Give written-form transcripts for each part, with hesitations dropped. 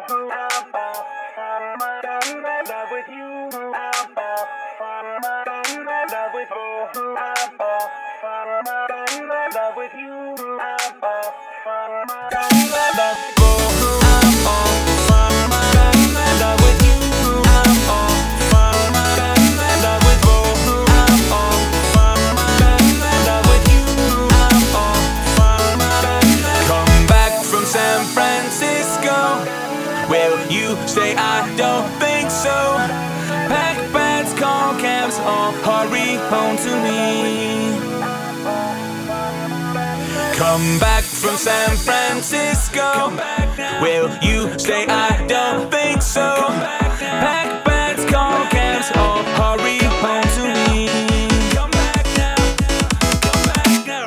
Will you stay? I don't think so. Pack bags, call cabs, or hurry home to me. Come back from San Francisco. Will you stay? I don't think so. Pack bags, call cabs, or hurry home to me. Come back now, come back now.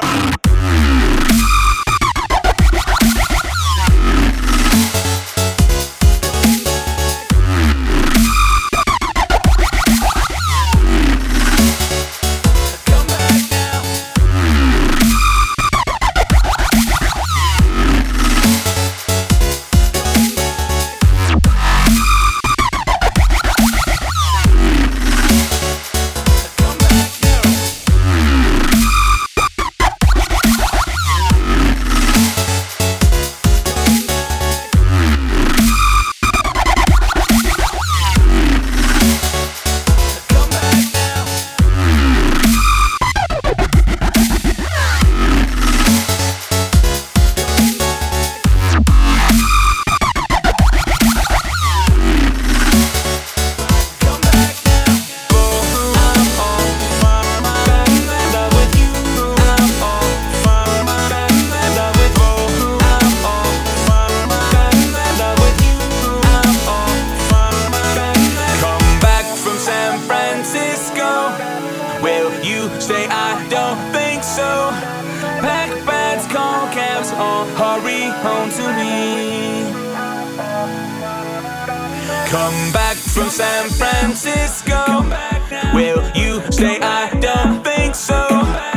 Will you stay? I don't think so. Pack bags, call cabs, or hurry home to me. Come back from San Francisco. Will you stay? I don't think so.